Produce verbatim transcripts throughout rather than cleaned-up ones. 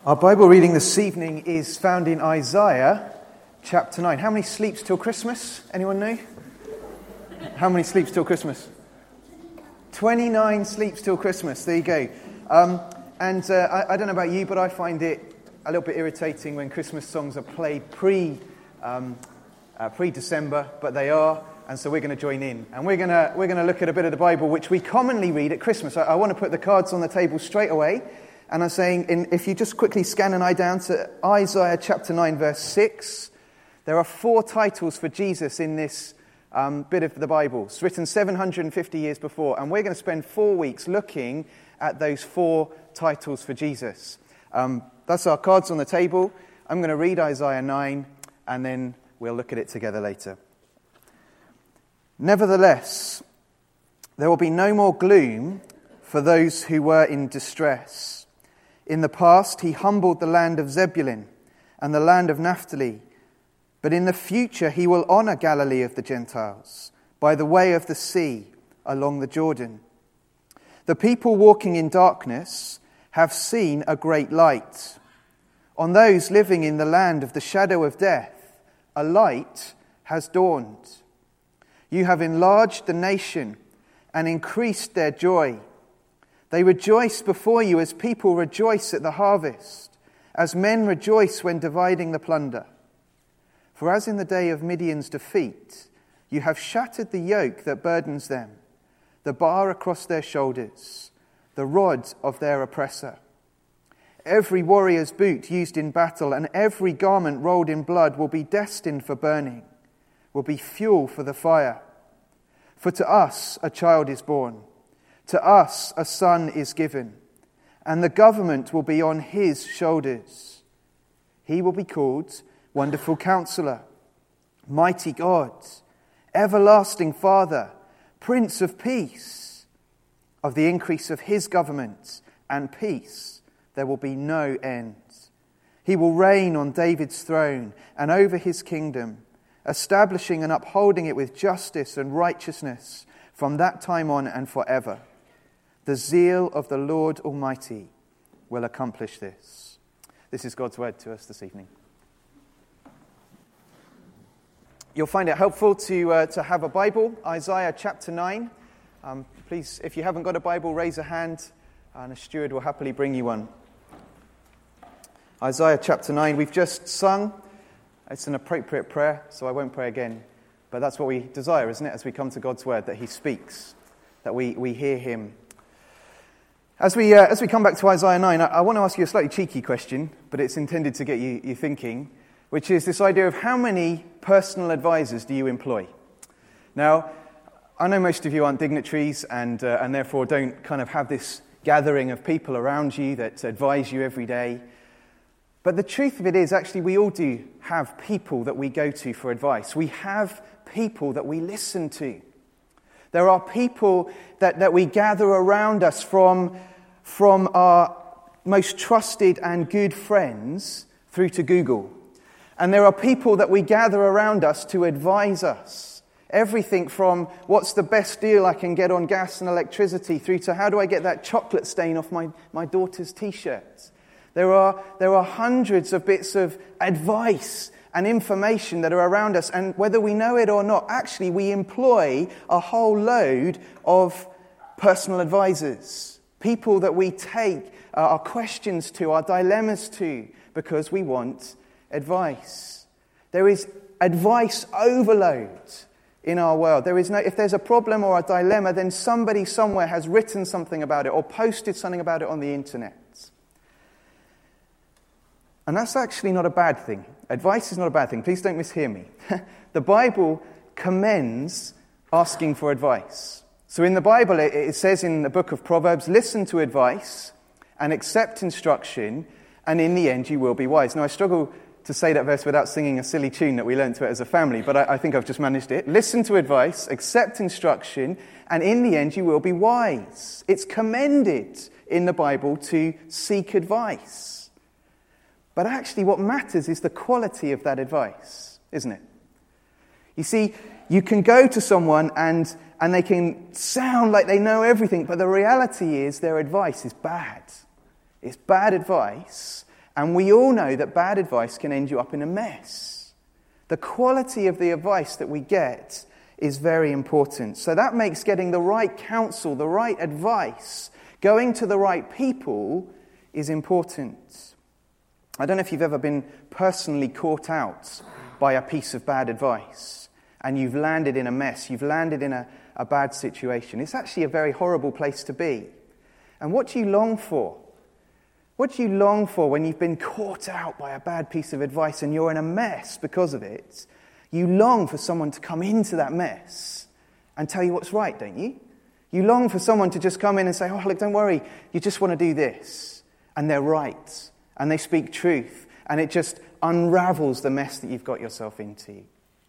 Our Bible reading this evening is found in Isaiah chapter nine. How many sleeps till Christmas? Anyone know? How many sleeps till Christmas? twenty-nine sleeps till Christmas. There you go. Um, and uh, I, I don't know about you, but I find it a little bit irritating when Christmas songs are played pre, um, uh, pre-December, but they are, and so we're going to join in. And we're going to we're going to look at a bit of the Bible which we commonly read at Christmas. I, I want to put the cards on the table straight away. And I'm saying, in, if you just quickly scan an eye down to Isaiah chapter nine, verse six, there are four titles for Jesus in this um, bit of the Bible. It's written seven hundred fifty years before, and we're going to spend four weeks looking at those four titles for Jesus. Um, that's our cards on the table. I'm going to read Isaiah nine, and then we'll look at it together later. Nevertheless, there will be no more gloom for those who were in distress. In the past, he humbled the land of Zebulun and the land of Naphtali. But in the future, he will honor Galilee of the Gentiles by the way of the sea along the Jordan. The people walking in darkness have seen a great light. On those living in the land of the shadow of death, a light has dawned. You have enlarged the nation and increased their joy. They rejoice before you as people rejoice at the harvest, as men rejoice when dividing the plunder. For as in the day of Midian's defeat, you have shattered the yoke that burdens them, the bar across their shoulders, the rod of their oppressor. Every warrior's boot used in battle and every garment rolled in blood will be destined for burning, will be fuel for the fire. For to us a child is born. To us a son is given, and the government will be on his shoulders. He will be called Wonderful Counselor, Mighty God, Everlasting Father, Prince of Peace. Of the increase of his government and peace there will be no end. He will reign on David's throne and over his kingdom, establishing and upholding it with justice and righteousness from that time on and forever. The zeal of the Lord Almighty will accomplish this. This is God's word to us this evening. You'll find it helpful to uh, to have a Bible, Isaiah chapter nine. Um, please, if you haven't got a Bible, raise a hand, and a steward will happily bring you one. Isaiah chapter nine, we've just sung. It's an appropriate prayer, so I won't pray again. But that's what we desire, isn't it, as we come to God's word, that he speaks, that we, we hear him. As we uh, as we come back to Isaiah nine, I, I want to ask you a slightly cheeky question, but it's intended to get you, you thinking, which is this idea of how many personal advisors do you employ? Now, I know most of you aren't dignitaries and uh, and therefore don't kind of have this gathering of people around you that advise you every day. But the truth of it is, actually, we all do have people that we go to for advice. We have people that we listen to. There are people that, that we gather around us from, from our most trusted and good friends through to Google. And there are people that we gather around us to advise us. Everything from what's the best deal I can get on gas and electricity through to how do I get that chocolate stain off my, my daughter's t-shirt. There are, there are hundreds of bits of advice and information that are around us, and whether we know it or not, actually we employ a whole load of personal advisors, people that we take uh, our questions to, our dilemmas to, because we want advice. There is advice overload in our world. There is no, if there's a problem or a dilemma, then somebody somewhere has written something about it or posted something about it on the internet. And that's actually not a bad thing. Advice is not a bad thing. Please don't mishear me. The Bible commends asking for advice. So in the Bible, it, it says in the book of Proverbs, listen to advice and accept instruction, and in the end you will be wise. Now, I struggle to say that verse without singing a silly tune that we learned to it as a family, but I, I think I've just managed it. Listen to advice, accept instruction, and in the end you will be wise. It's commended in the Bible to seek advice. But actually what matters is the quality of that advice, isn't it? You see, you can go to someone and, and they can sound like they know everything, but the reality is their advice is bad. It's bad advice, And we all know that bad advice can end you up in a mess. The quality of the advice that we get is very important. So that makes getting the right counsel, the right advice, going to the right people is important. I don't know if you've ever been personally caught out by a piece of bad advice and you've landed in a mess, you've landed in a, a bad situation. It's actually a very horrible place to be. And what do you long for? What do you long for when you've been caught out by a bad piece of advice and you're in a mess because of it? You long for someone to come into that mess and tell you what's right, don't you? You long for someone to just come in and say, oh, look, don't worry, you just want to do this. And they're right. And they speak truth. And it just unravels the mess that you've got yourself into.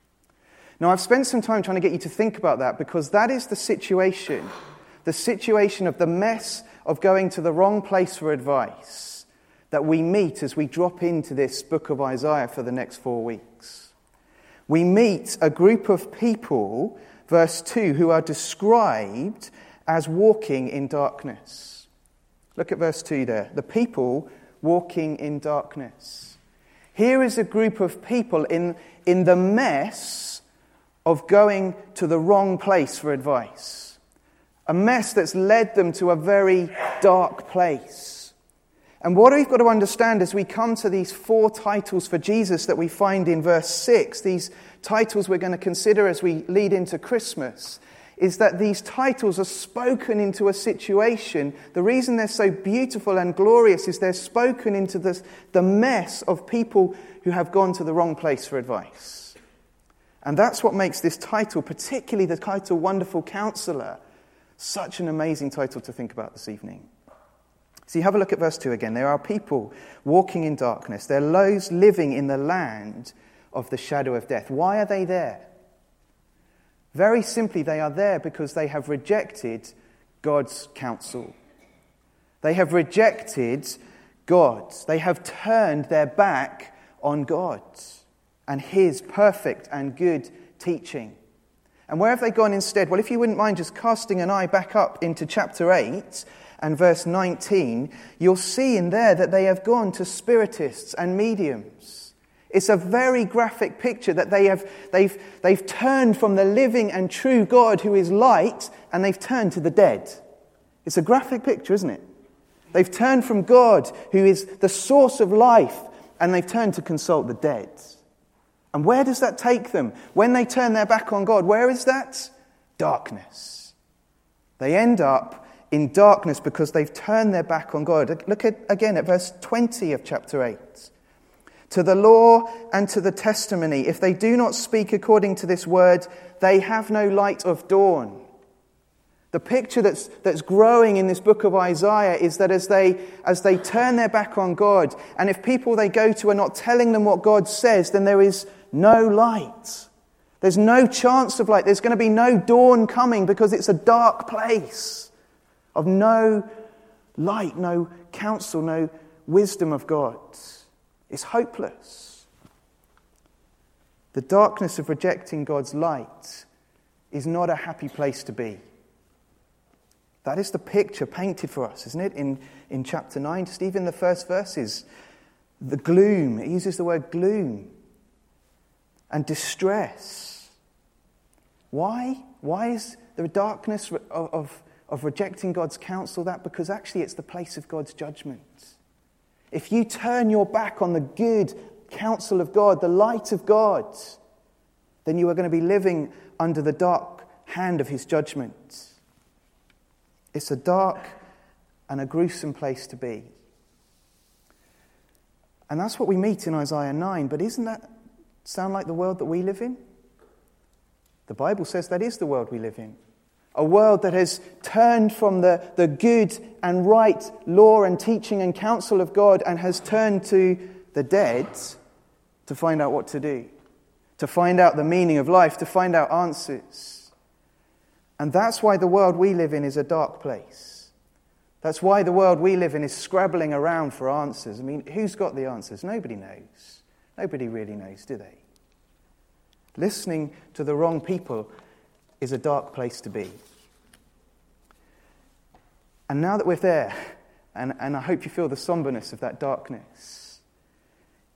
Now, I've spent some time trying to get you to think about that because that is the situation. The situation of the mess of going to the wrong place for advice that we meet as we drop into this book of Isaiah for the next four weeks. We meet a group of people, verse two, who are described as walking in darkness. Look at verse two there. The people walking in darkness. Here is a group of people in, in the mess of going to the wrong place for advice. A mess that's led them to a very dark place. And what we've got to understand as we come to these four titles for Jesus that we find in verse six, these titles we're going to consider as we lead into Christmas, is that these titles are spoken into a situation. The reason they're so beautiful and glorious is they're spoken into this, the mess of people who have gone to the wrong place for advice. And that's what makes this title, particularly the title Wonderful Counselor, such an amazing title to think about this evening. See, have a look at verse two again. There are people walking in darkness. There are those living in the land of the shadow of death. Why are they there? Very simply, they are there because they have rejected God's counsel. They have rejected God. They have turned their back on God and His perfect and good teaching. And where have they gone instead? Well, if you wouldn't mind just casting an eye back up into chapter eight and verse nineteen, you'll see in there that they have gone to spiritists and mediums. It's a very graphic picture that they have, they've, they've turned from the living and true God who is light, and they've turned to the dead. It's a graphic picture, isn't it? They've turned from God, who is the source of life, and they've turned to consult the dead. And where does that take them? When they turn their back on God, where is that? Darkness. They end up in darkness because they've turned their back on God. Look at again at verse twenty of chapter eight. To the law and to the testimony, if they do not speak according to this word, they have no light of dawn. The picture that's that's growing in this book of Isaiah is that as they as they turn their back on God, and if people they go to are not telling them what God says, then there is no light. There's no chance of light. There's going to be no dawn coming because it's a dark place of no light, no counsel, no wisdom of God. It's hopeless. The darkness of rejecting God's light is not a happy place to be. That is the picture painted for us, isn't it? In, in chapter nine, just even the first verses. The gloom, it uses the word gloom. And distress. Why? Why is the darkness of, of, of rejecting God's counsel that? Because actually it's the place of God's judgment. If you turn your back on the good counsel of God, the light of God, then you are going to be living under the dark hand of His judgment. It's a dark and a gruesome place to be. And that's what we meet in Isaiah nine, but isn't that sound like the world that we live in? The Bible says that is the world we live in. A world that has turned from the, the good and right law and teaching and counsel of God and has turned to the dead to find out what to do, to find out the meaning of life, to find out answers. And that's why the world we live in is a dark place. That's why the world we live in is scrabbling around for answers. I mean, who's got the answers? Nobody knows. Nobody really knows, do they? Listening to the wrong people is a dark place to be. And now that we're there, and, and I hope you feel the somberness of that darkness,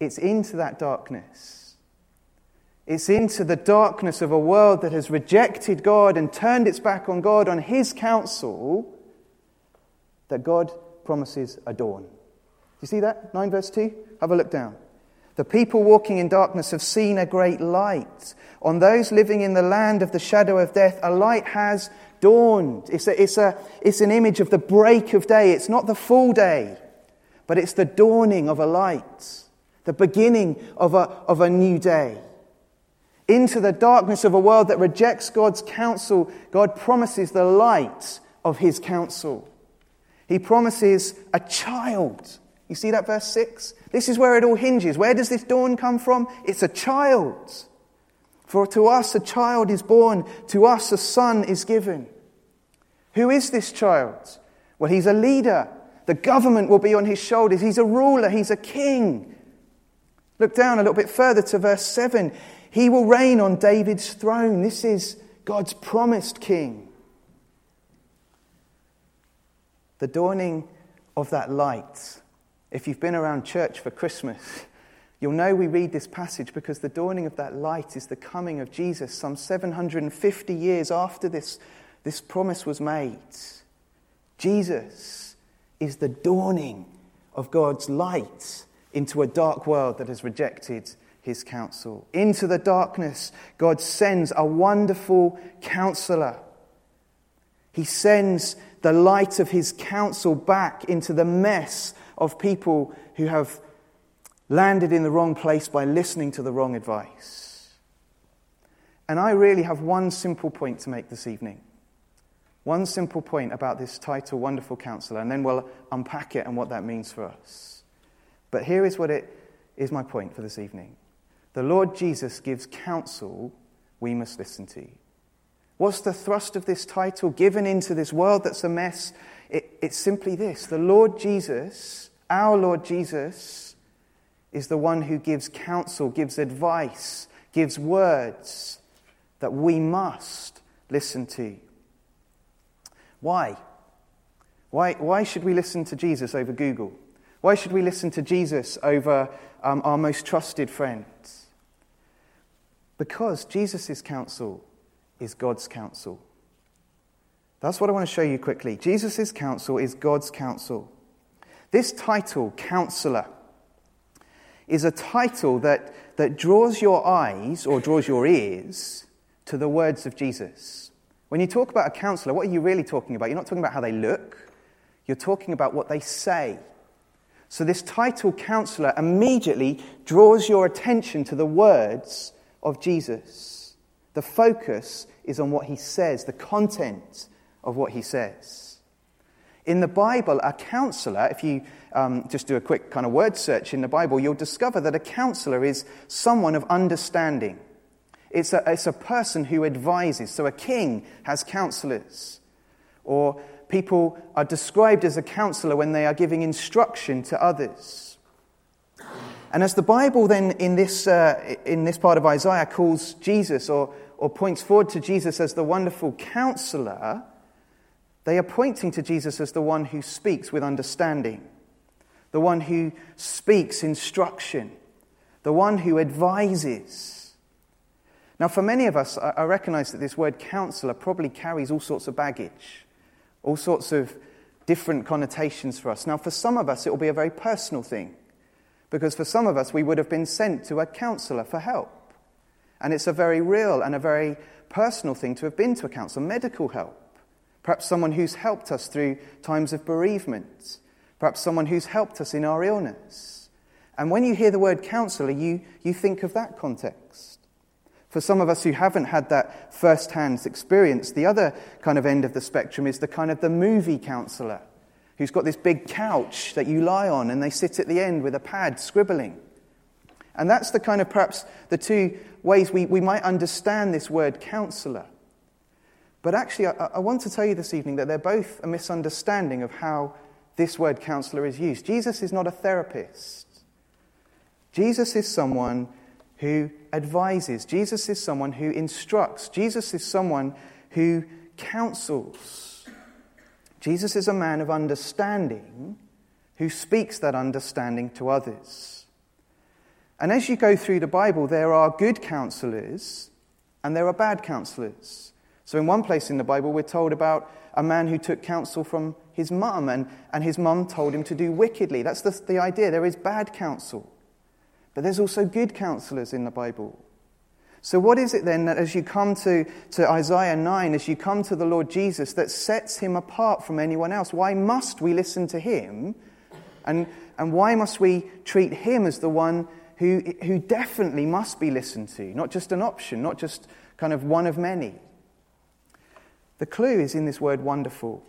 it's into that darkness. It's into the darkness of a world that has rejected God and turned its back on God, on his counsel, that God promises a dawn. Do you see that? nine verse two? Have a look down. The people walking in darkness have seen a great light. On those living in the land of the shadow of death, a light has dawned. It's a, it's a, it's an image of the break of day. It's not the full day, but it's the dawning of a light, the beginning of a, of a new day. Into the darkness of a world that rejects God's counsel, God promises the light of his counsel. He promises a child. You see that verse six? This is where it all hinges. Where does this dawn come from? It's a child. For to us a child is born, to us a son is given. Who is this child? Well, he's a leader. The government will be on his shoulders. He's a ruler. He's a king. Look down a little bit further to verse seven. He will reign on David's throne. This is God's promised king. The dawning of that light. If you've been around church for Christmas, you'll know we read this passage because the dawning of that light is the coming of Jesus some seven hundred fifty years after this, this promise was made. Jesus is the dawning of God's light into a dark world that has rejected his counsel. Into the darkness, God sends a wonderful counselor. He sends the light of his counsel back into the mess of people who have landed in the wrong place by listening to the wrong advice. And I really have one simple point to make this evening. One simple point about this title, Wonderful Counselor, and then we'll unpack it and what that means for us. But here is what it is my point for this evening. The Lord Jesus gives counsel we must listen to. What's the thrust of this title? Given into this world that's a mess, it, it's simply this. The Lord Jesus, our Lord Jesus, is the one who gives counsel, gives advice, gives words that we must listen to. Why? Why, why should we listen to Jesus over Google? Why should we listen to Jesus over um, our most trusted friends? Because Jesus' counsel is God's counsel. That's what I want to show you quickly. Jesus' counsel is God's counsel. This title, Counselor, is a title that, that draws your eyes or draws your ears to the words of Jesus. When you talk about a counselor, what are you really talking about? You're not talking about how they look. You're talking about what they say. So this title, Counselor, immediately draws your attention to the words of Jesus. The focus is on what he says, the content of what he says. In the Bible, a counselor, if you um, just do a quick kind of word search in the Bible, you'll discover that a counselor is someone of understanding. It's a, it's a person who advises. So a king has counselors. Or people are described as a counselor when they are giving instruction to others. And as the Bible then in this uh, in this part of Isaiah calls Jesus or, or points forward to Jesus as the wonderful counselor, they are pointing to Jesus as the one who speaks with understanding, the one who speaks instruction, the one who advises. Now, for many of us, I recognize that this word counselor probably carries all sorts of baggage, all sorts of different connotations for us. Now, for some of us, it will be a very personal thing, because for some of us, we would have been sent to a counselor for help. And it's a very real and a very personal thing to have been to a counselor, medical help. Perhaps someone who's helped us through times of bereavement. Perhaps someone who's helped us in our illness. And when you hear the word counselor, you, you think of that context. For some of us who haven't had that first-hand experience, the other kind of end of the spectrum is the kind of the movie counselor who's got this big couch that you lie on and they sit at the end with a pad scribbling. And that's the kind of perhaps the two ways we, we might understand this word counselor. But actually, I, I want to tell you this evening that they're both a misunderstanding of how this word counselor is used. Jesus is not a therapist. Jesus is someone who advises. Jesus is someone who instructs. Jesus is someone who counsels. Jesus is a man of understanding who speaks that understanding to others. And as you go through the Bible, there are good counselors and there are bad counselors. So in one place in the Bible, we're told about a man who took counsel from his mum, and, and his mum told him to do wickedly. That's the, the idea. There is bad counsel. But there's also good counselors in the Bible. So what is it then that as you come to, to Isaiah nine, as you come to the Lord Jesus, that sets him apart from anyone else? Why must we listen to him? And, and why must we treat him as the one who, who definitely must be listened to? Not just an option, not just kind of one of many. The clue is in this word wonderful.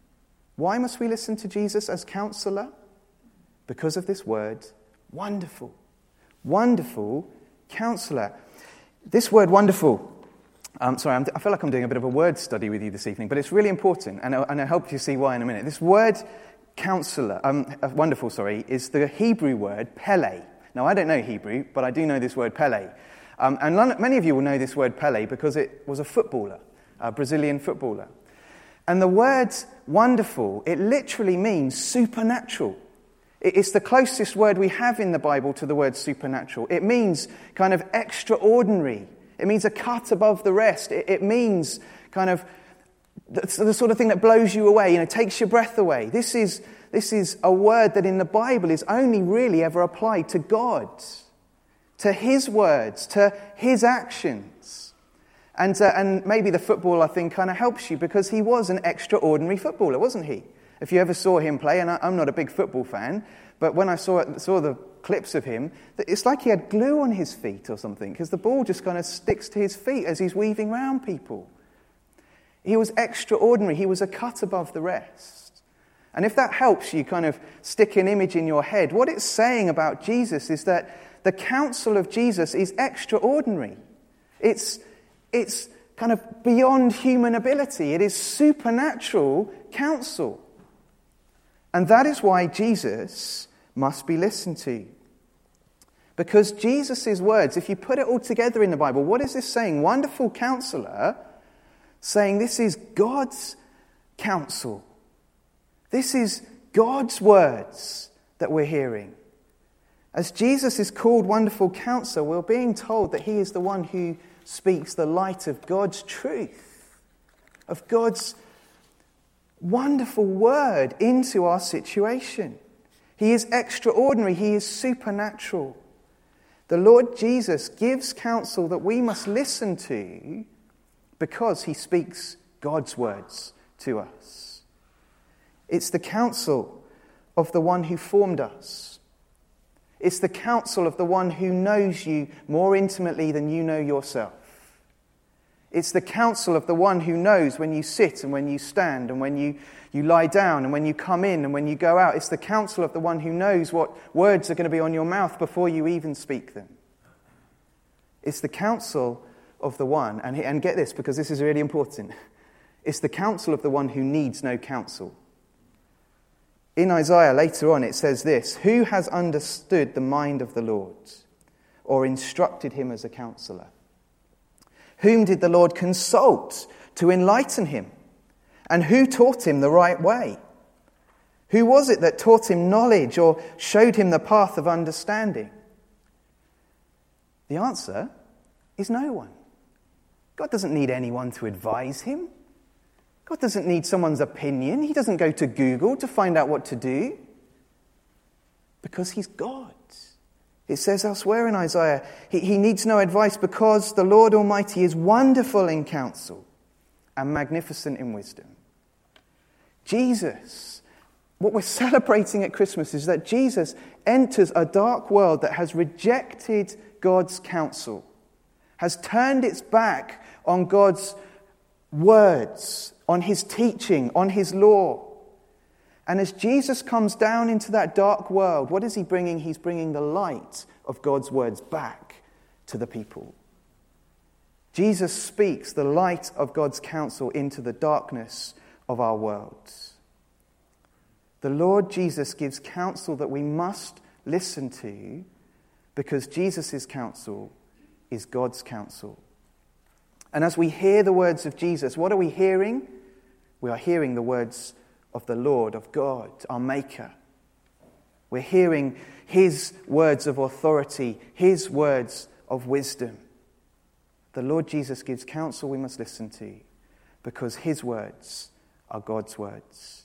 Why must we listen to Jesus as counselor? Because of this word, wonderful. Wonderful counselor. This word wonderful, um, sorry, I'm, I feel like I'm doing a bit of a word study with you this evening, but it's really important, and, and I'll help you see why in a minute. This word counselor, um, uh, wonderful, sorry, is the Hebrew word Pele. Now, I don't know Hebrew, but I do know this word Pele. Um, and many of you will know this word Pele because it was a footballer, a Brazilian footballer. And the word wonderful, it literally means supernatural. It's the closest word we have in the Bible to the word supernatural. It means kind of extraordinary. It means a cut above the rest. It, it means kind of the, the sort of thing that blows you away, you know, takes your breath away. This is, this is a word that in the Bible is only really ever applied to God, to his words, to his actions. And, uh, and maybe the footballer thing kind of helps you because he was an extraordinary footballer, wasn't he? If you ever saw him play, and I'm not a big football fan, but when I saw it, saw the clips of him, it's like he had glue on his feet or something, because the ball just kind of sticks to his feet as he's weaving around people. He was extraordinary. He was a cut above the rest. And if that helps you kind of stick an image in your head, what it's saying about Jesus is that the counsel of Jesus is extraordinary. It's, it's kind of beyond human ability. It is supernatural counsel. And that is why Jesus must be listened to. Because Jesus' words, if you put it all together in the Bible, what is this saying? Wonderful counselor, saying this is God's counsel. This is God's words that we're hearing. As Jesus is called Wonderful Counselor, we're being told that he is the one who speaks the light of God's truth, of God's wonderful word into our situation. He is extraordinary. He is supernatural. The Lord Jesus gives counsel that we must listen to because he speaks God's words to us. It's the counsel of the one who formed us. It's the counsel of the one who knows you more intimately than you know yourself. It's the counsel of the one who knows when you sit and when you stand and when you, you lie down and when you come in and when you go out. It's the counsel of the one who knows what words are going to be on your mouth before you even speak them. It's the counsel of the one, and, and get this because this is really important, it's the counsel of the one who needs no counsel. In Isaiah later on it says this, who has understood the mind of the Lord or instructed him as a counselor? Whom did the Lord consult to enlighten him? And who taught him the right way? Who was it that taught him knowledge or showed him the path of understanding? The answer is no one. God doesn't need anyone to advise him. God doesn't need someone's opinion. He doesn't go to Google to find out what to do. Because he's God. It says elsewhere in Isaiah, he, he needs no advice because the Lord Almighty is wonderful in counsel and magnificent in wisdom. Jesus, what we're celebrating at Christmas is that Jesus enters a dark world that has rejected God's counsel, has turned its back on God's words, on his teaching, on his law. And as Jesus comes down into that dark world, what is he bringing? He's bringing the light of God's words back to the people. Jesus speaks the light of God's counsel into the darkness of our world. The Lord Jesus gives counsel that we must listen to because Jesus' counsel is God's counsel. And as we hear the words of Jesus, what are we hearing? We are hearing the words of the Lord, of God, our Maker. We're hearing his words of authority, his words of wisdom. The Lord Jesus gives counsel we must listen to because his words are God's words.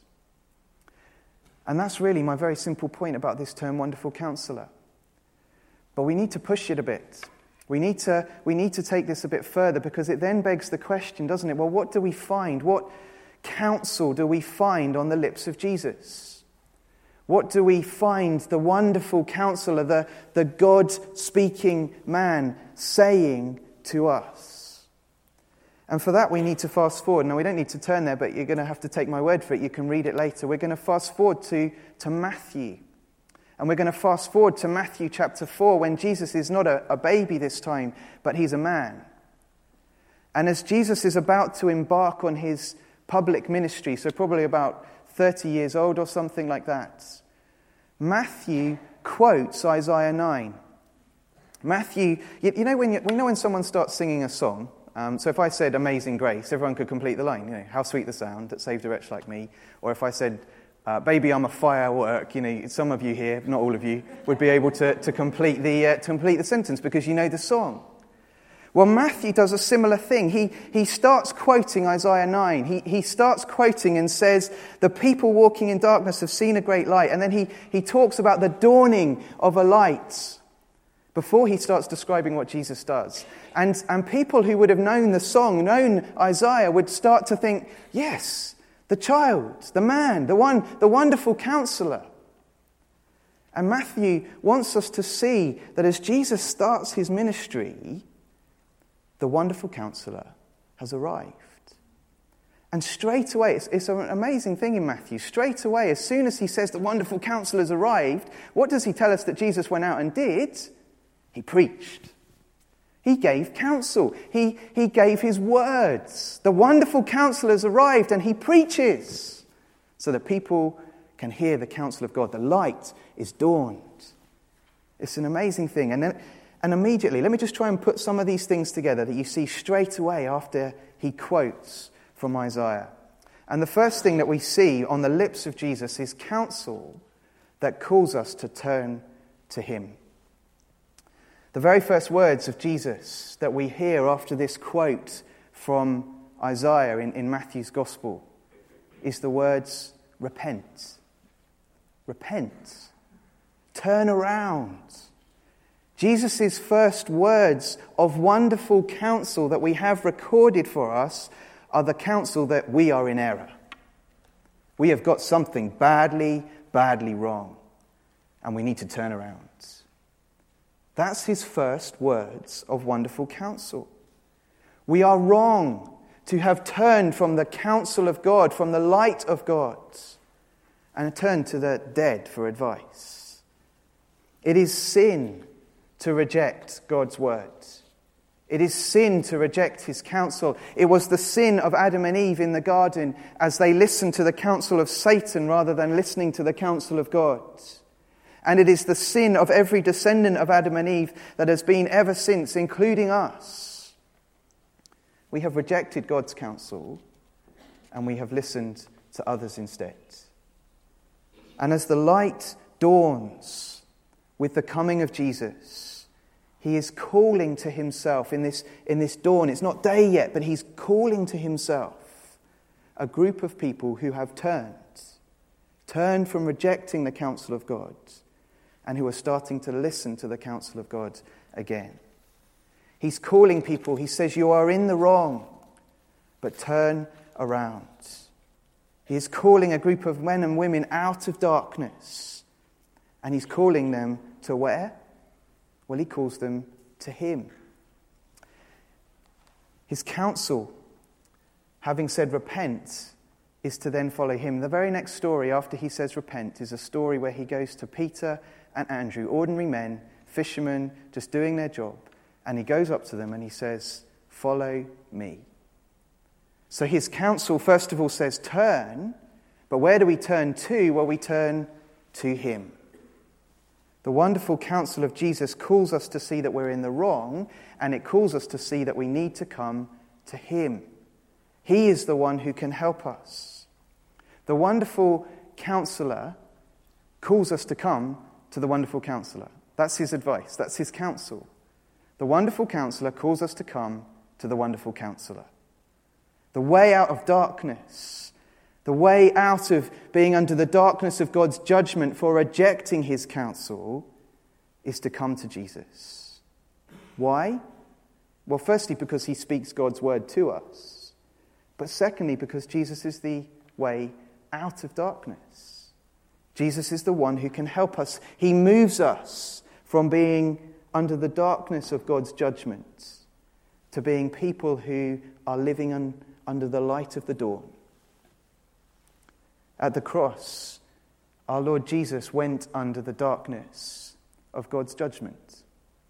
And that's really my very simple point about this term, Wonderful Counselor. But we need to push it a bit. We need to, we need to take this a bit further because it then begs the question, doesn't it? Well, what do we find? What counsel do we find on the lips of Jesus? What do we find the wonderful counselor, the, the God-speaking man saying to us? And for that we need to fast forward. Now we don't need to turn there, but you're going to have to take my word for it. You can read it later. We're going to fast forward to, to Matthew. And we're going to fast forward to Matthew chapter four when Jesus is not a, a baby this time, but he's a man. And as Jesus is about to embark on his public ministry, so probably about thirty years old or something like that, Matthew quotes Isaiah nine. Matthew, you, you know when you, you know when someone starts singing a song, um, so if I said Amazing Grace, everyone could complete the line, you know, how sweet the sound that saved a wretch like me. Or if I said, uh, baby, I'm a firework, you know, some of you here, not all of you, would be able to, to complete the uh, to complete the sentence because you know the song. Well, Matthew does a similar thing. He he starts quoting Isaiah nine. He he starts quoting and says, the people walking in darkness have seen a great light. And then he, he talks about the dawning of a light before he starts describing what Jesus does. And, and people who would have known the song, known Isaiah, would start to think, yes, the child, the man, the one, the wonderful counselor. And Matthew wants us to see that as Jesus starts his ministry, the wonderful counselor has arrived. And straight away, it's, it's an amazing thing in Matthew. Straight away, as soon as he says the wonderful counselor has arrived, what does he tell us that Jesus went out and did? He preached. He gave counsel. He, he gave his words. The wonderful counselor has arrived and he preaches so that people can hear the counsel of God. The light is dawned. It's an amazing thing. And then, and immediately, let me just try and put some of these things together that you see straight away after he quotes from Isaiah. And the first thing that we see on the lips of Jesus is counsel that calls us to turn to him. The very first words of Jesus that we hear after this quote from Isaiah in, in Matthew's Gospel is the words, repent. Repent. Turn around. Jesus' first words of wonderful counsel that we have recorded for us are the counsel that we are in error. We have got something badly, badly wrong, and we need to turn around. That's his first words of wonderful counsel. We are wrong to have turned from the counsel of God, from the light of God, and turned to the dead for advice. It is sin to reject God's word. It is sin to reject his counsel. It was the sin of Adam and Eve in the garden as they listened to the counsel of Satan rather than listening to the counsel of God. And it is the sin of every descendant of Adam and Eve that has been ever since, including us. We have rejected God's counsel and we have listened to others instead. And as the light dawns with the coming of Jesus, he is calling to himself in this, in this dawn. It's not day yet, but he's calling to himself a group of people who have turned, turned from rejecting the counsel of God, and who are starting to listen to the counsel of God again. He's calling people. He says, you are in the wrong, but turn around. He is calling a group of men and women out of darkness. And he's calling them to where? Well, he calls them to him. His counsel, having said repent, is to then follow him. The very next story after he says repent is a story where he goes to Peter and Andrew, ordinary men, fishermen, just doing their job. And he goes up to them and he says, follow me. So his counsel, first of all, says turn. But where do we turn to? Well, we turn to him. The wonderful counsel of Jesus calls us to see that we're in the wrong, and it calls us to see that we need to come to him. He is the one who can help us. The wonderful counselor calls us to come to the Wonderful Counselor. That's his advice. That's his counsel. The Wonderful Counselor calls us to come to the Wonderful Counselor. The way out of darkness, the way out of being under the darkness of God's judgment for rejecting his counsel, is to come to Jesus. Why? Well, firstly, because he speaks God's word to us. But secondly, because Jesus is the way out of darkness. Jesus is the one who can help us. He moves us from being under the darkness of God's judgment to being people who are living un, under the light of the dawn. At the cross, our Lord Jesus went under the darkness of God's judgment.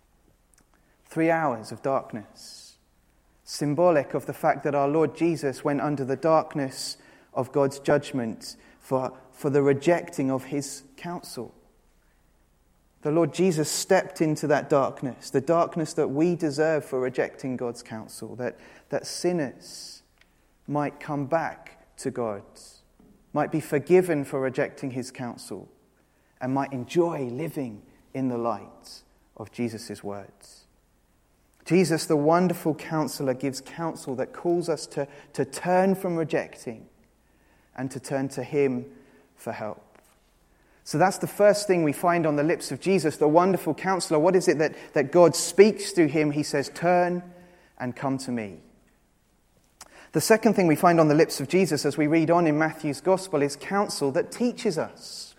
Three hours of darkness, symbolic of the fact that our Lord Jesus went under the darkness of God's judgment for, for the rejecting of his counsel. The Lord Jesus stepped into that darkness, the darkness that we deserve for rejecting God's counsel, that, that sinners might come back to God, might be forgiven for rejecting his counsel, and might enjoy living in the light of Jesus' words. Jesus, the Wonderful Counselor, gives counsel that calls us to, to turn from rejecting and to turn to him for help. So that's the first thing we find on the lips of Jesus, the Wonderful Counselor. What is it that, that God speaks through him? He says, turn and come to me. The second thing we find on the lips of Jesus as we read on in Matthew's Gospel is counsel that teaches us.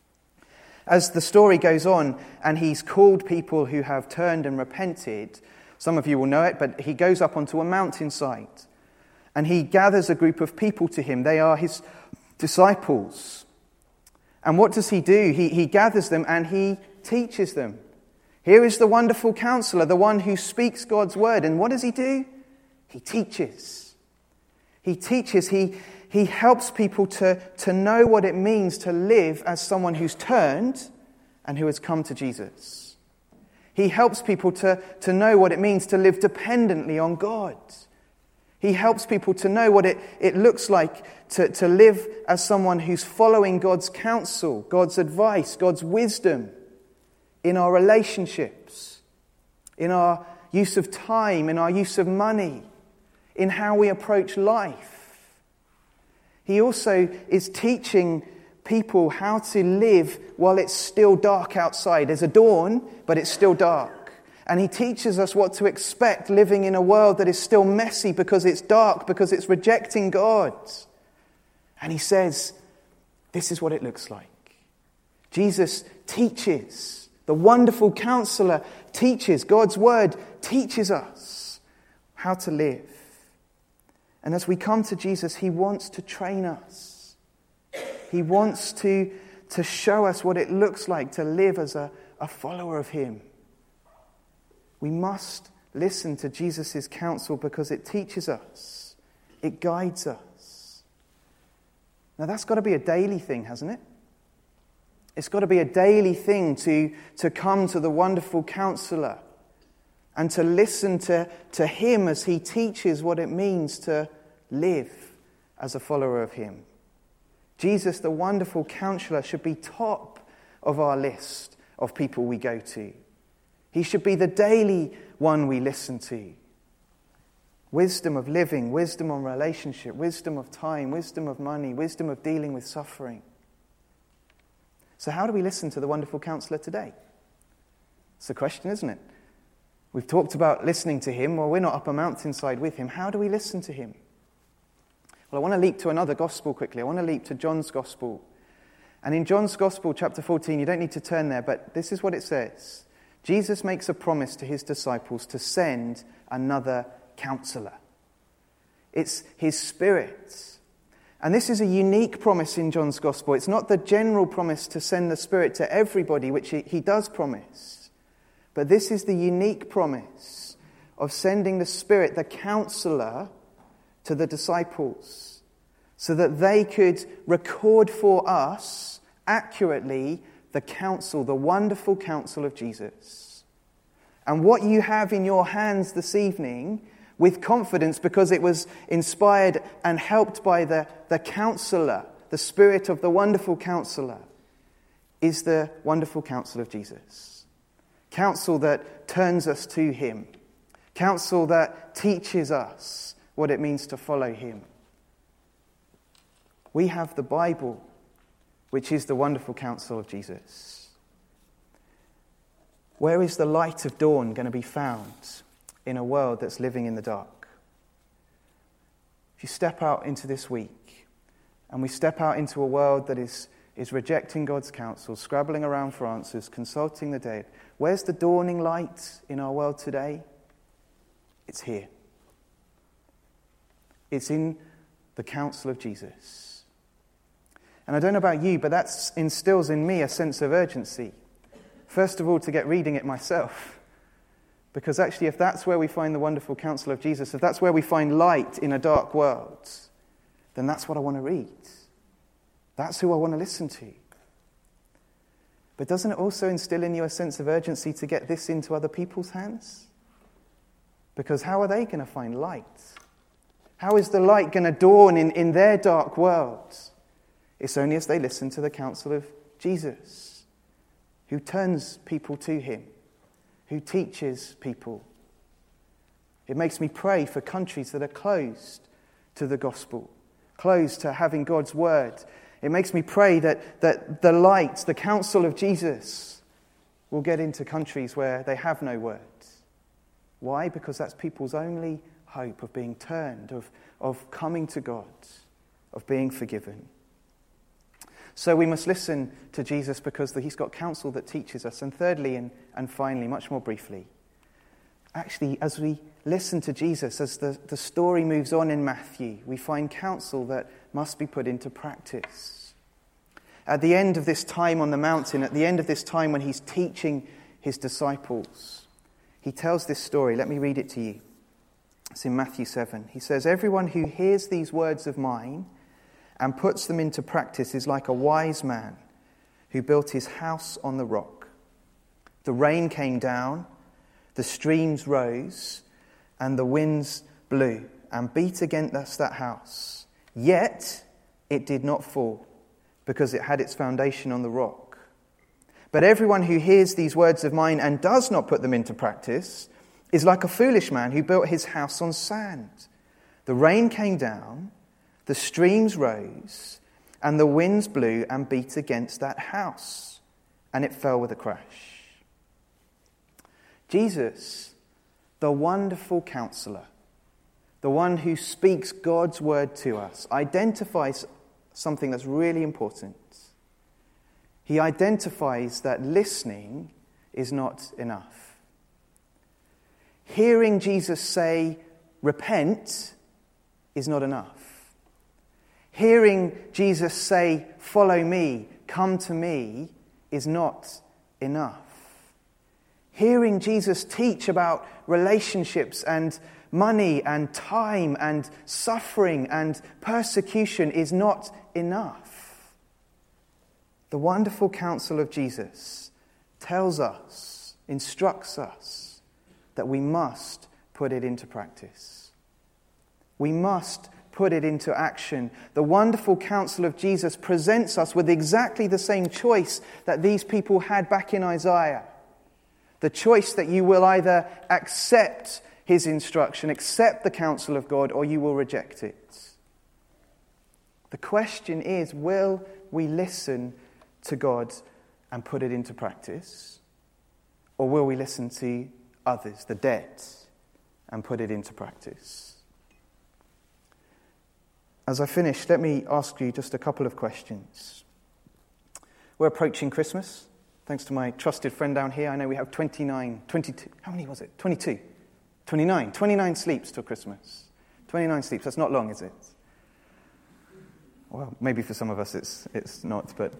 As the story goes on and he's called people who have turned and repented, some of you will know it, but he goes up onto a mountainside and he gathers a group of people to him. They are his disciples. And what does he do? He, he gathers them and he teaches them. Here is the Wonderful Counselor, the one who speaks God's word. And what does he do? He teaches. He teaches. He, he helps people to, to know what it means to live as someone who's turned and who has come to Jesus. He helps people to, to know what it means to live dependently on God. He helps people to know what it, it looks like to, to live as someone who's following God's counsel, God's advice, God's wisdom in our relationships, in our use of time, in our use of money, in how we approach life. He also is teaching people how to live while it's still dark outside. There's a dawn, but it's still dark. And he teaches us what to expect living in a world that is still messy because it's dark, because it's rejecting God. And he says, this is what it looks like. Jesus teaches. The Wonderful Counselor teaches. God's word teaches us how to live. And as we come to Jesus, he wants to train us. He wants to, to show us what it looks like to live as a, a follower of him. We must listen to Jesus' counsel because it teaches us. It guides us. Now that's got to be a daily thing, hasn't it? It's got to be a daily thing to, to come to the Wonderful Counselor and to listen to, to him as he teaches what it means to live as a follower of him. Jesus, the Wonderful Counselor, should be top of our list of people we go to. He should be the daily one we listen to. Wisdom of living, wisdom on relationship, wisdom of time, wisdom of money, wisdom of dealing with suffering. So how do we listen to the Wonderful Counselor today? It's a question, isn't it? We've talked about listening to him. Well, we're not up a mountainside with him. How do we listen to him? Well, I want to leap to another gospel quickly. I want to leap to John's Gospel. And in John's Gospel, chapter fourteen, you don't need to turn there, but this is what it says. Jesus makes a promise to his disciples to send another counselor. It's his Spirit. And this is a unique promise in John's Gospel. It's not the general promise to send the Spirit to everybody, which he, he does promise. But this is the unique promise of sending the Spirit, the counselor, to the disciples so that they could record for us accurately the counsel, the wonderful counsel of Jesus. And what you have in your hands this evening, with confidence because it was inspired and helped by the, the counselor, the Spirit of the Wonderful Counselor, is the wonderful counsel of Jesus. Counsel that turns us to him. Counsel that teaches us what it means to follow him. We have the Bible, which is the wonderful counsel of Jesus. Where is the light of dawn going to be found in a world that's living in the dark? If you step out into this week, and we step out into a world that is, is rejecting God's counsel, scrabbling around for answers, consulting the dead, where's the dawning light in our world today? It's here. It's in the counsel of Jesus. And I don't know about you, but that instills in me a sense of urgency. First of all, to get reading it myself. Because actually, if that's where we find the wonderful counsel of Jesus, if that's where we find light in a dark world, then that's what I want to read. That's who I want to listen to. But doesn't it also instill in you a sense of urgency to get this into other people's hands? Because how are they going to find light? How is the light going to dawn in, in their dark world? It's only as they listen to the counsel of Jesus, who turns people to him, who teaches people. It makes me pray for countries that are closed to the gospel, closed to having God's word. It makes me pray that, that the light, the counsel of Jesus, will get into countries where they have no word. Why? Because that's people's only hope of being turned, of, of coming to God, of being forgiven. So we must listen to Jesus because he's got counsel that teaches us. And thirdly, and, and finally, much more briefly, actually, as we listen to Jesus, as the, the story moves on in Matthew, we find counsel that must be put into practice. At the end of this time on the mountain, at the end of this time when he's teaching his disciples, he tells this story. Let me read it to you. It's in Matthew seven. He says, "Everyone who hears these words of mine and puts them into practice is like a wise man who built his house on the rock. The rain came down, the streams rose, and the winds blew and beat against that house. Yet it did not fall, because it had its foundation on the rock. But everyone who hears these words of mine and does not put them into practice is like a foolish man who built his house on sand. The rain came down, the streams rose, and the winds blew and beat against that house, and it fell with a crash." Jesus, the wonderful counselor, the one who speaks God's word to us, identifies something that's really important. He identifies that listening is not enough. Hearing Jesus say, "Repent," is not enough. Hearing Jesus say, "Follow me, come to me," is not enough. Hearing Jesus teach about relationships and money and time and suffering and persecution is not enough. The wonderful counsel of Jesus tells us, instructs us, that we must put it into practice. We must put it into action. The wonderful counsel of Jesus presents us with exactly the same choice that these people had back in Isaiah. The choice that you will either accept his instruction, accept the counsel of God, or you will reject it. The question is, will we listen to God and put it into practice? Or will we listen to others, the dead, and put it into practice? As I finish, let me ask you just a couple of questions. We're approaching Christmas. Thanks to my trusted friend down here, I know we have twenty-nine, twenty-two, how many was it? twenty-two, twenty-nine, twenty-nine sleeps till Christmas. twenty-nine sleeps, that's not long, is it? Well, maybe for some of us it's it's not, but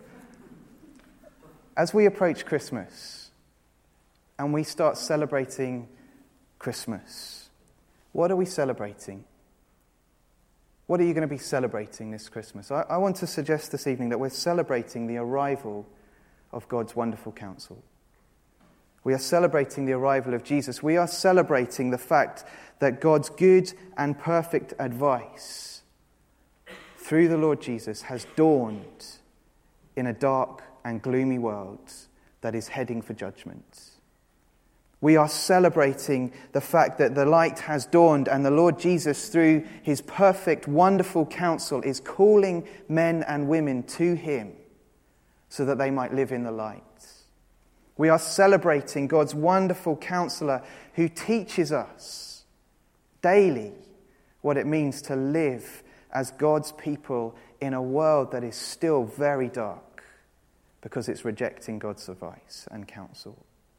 as we approach Christmas and we start celebrating Christmas, what are we celebrating? What are you going to be celebrating this Christmas? I, I want to suggest this evening that we're celebrating the arrival of God's wonderful counsel. We are celebrating the arrival of Jesus. We are celebrating the fact that God's good and perfect advice through the Lord Jesus has dawned in a dark and gloomy world that is heading for judgment. We are celebrating the fact that the light has dawned and the Lord Jesus, through his perfect, wonderful counsel, is calling men and women to him so that they might live in the light. We are celebrating God's wonderful counselor who teaches us daily what it means to live as God's people in a world that is still very dark because it's rejecting God's advice and counsel.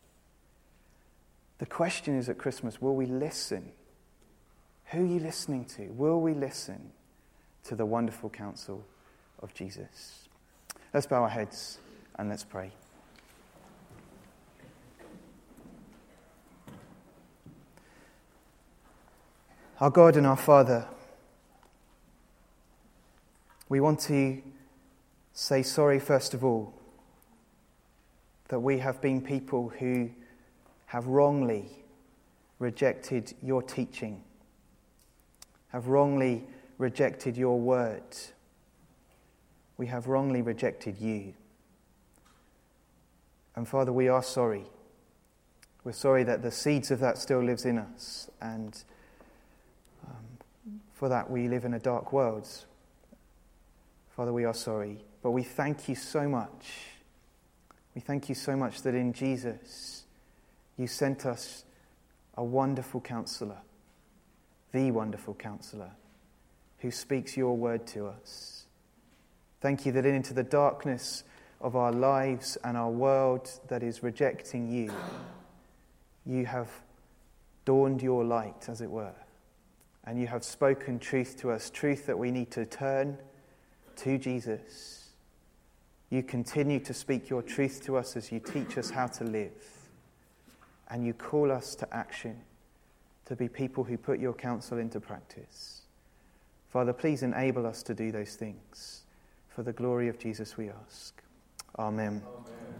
The question is at Christmas, will we listen? Who are you listening to? Will we listen to the wonderful counsel of Jesus? Let's bow our heads and let's pray. Our God and our Father, we want to say sorry first of all that we have been people who have wrongly rejected your teaching, have wrongly rejected your word. We have wrongly rejected you. And Father, we are sorry. We're sorry that the seeds of that still lives in us, and um, for that we live in a dark world. Father, we are sorry, but we thank you so much. We thank you so much that in Jesus you sent us a wonderful counselor, the wonderful counselor, who speaks your word to us. Thank you that into the darkness of our lives and our world that is rejecting you, you have dawned your light, as it were, and you have spoken truth to us, truth that we need to turn to Jesus. You continue to speak your truth to us as you teach us how to live. And you call us to action, to be people who put your counsel into practice. Father, please enable us to do those things. For the glory of Jesus we ask. Amen. Amen.